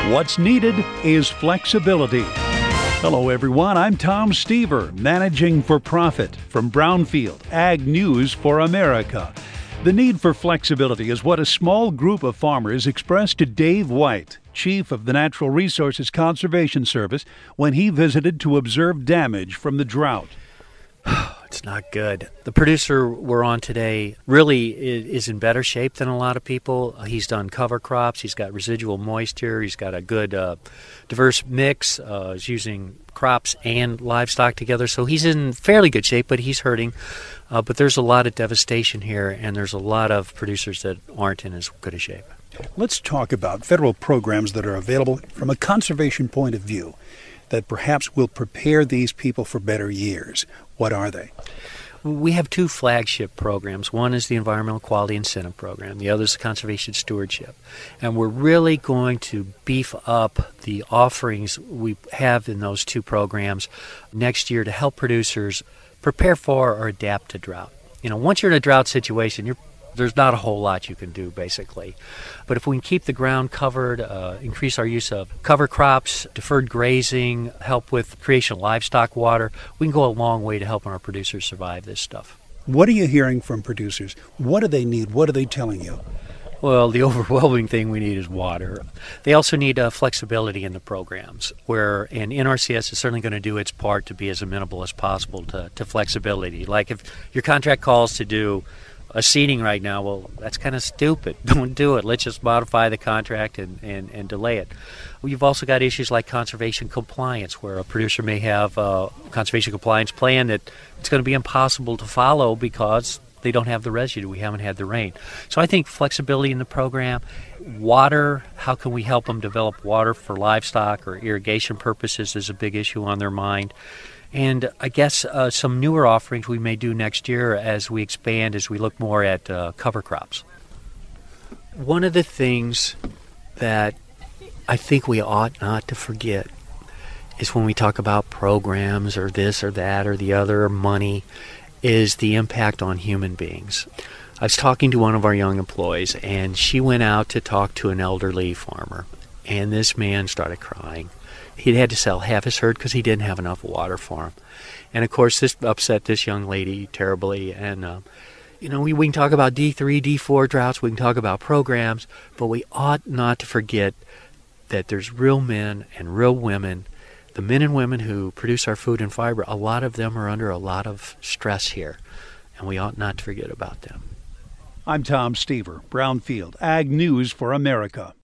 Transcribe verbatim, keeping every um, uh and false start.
What's needed is flexibility. Hello, everyone. I'm Tom Stever, managing for profit from Brownfield Ag News for America. The need for flexibility is what a small group of farmers expressed to Dave White, chief of the Natural Resources Conservation Service, when he visited to observe damage from the drought. It's not good. The producer we're on today really is in better shape than a lot of people. He's done cover crops. He's got residual moisture. He's got a good uh, diverse mix. Uh, he's using crops and livestock together. So he's in fairly good shape, but he's hurting. Uh, but there's a lot of devastation here, and there's a lot of producers that aren't in as good a shape. Let's talk about federal programs that are available from a conservation point of view that perhaps will prepare these people for better years. What are they? We have two flagship programs. One is the Environmental Quality Incentive Program. The other is the Conservation Stewardship. And we're really going to beef up the offerings we have in those two programs next year to help producers prepare for or adapt to drought. You know, once you're in a drought situation, you're there's not a whole lot you can do, basically. But if we can keep the ground covered, uh, increase our use of cover crops, deferred grazing, help with creation of livestock water, we can go a long way to helping our producers survive this stuff. What are you hearing from producers? What do they need? What are they telling you? Well, the overwhelming thing we need is water. They also need uh, flexibility in the programs, where and N R C S is certainly going to do its part to be as amenable as possible to, to flexibility. Like if your contract calls to do a seeding right now, well, that's kind of stupid. Don't do it. Let's just modify the contract and, and, and delay it. We've also got issues like conservation compliance, where a producer may have a conservation compliance plan that it's going to be impossible to follow because they don't have the residue. We haven't had the rain. So I think flexibility in the program, water, how can we help them develop water for livestock or irrigation purposes is a big issue on their mind. And I guess uh, some newer offerings we may do next year as we expand, as we look more at uh, cover crops. One of the things that I think we ought not to forget is when we talk about programs or this or that or the other or money is the impact on human beings. I was talking to one of our young employees, and she went out to talk to an elderly farmer, and this man started crying. He'd had to sell half his herd because he didn't have enough water for him. And, of course, this upset this young lady terribly. And, uh, you know, we, we can talk about D three, D four droughts. We can talk about programs. But we ought not to forget that there's real men and real women. The men and women who produce our food and fiber, a lot of them are under a lot of stress here. And we ought not to forget about them. I'm Tom Stever, Brownfield Ag News for America.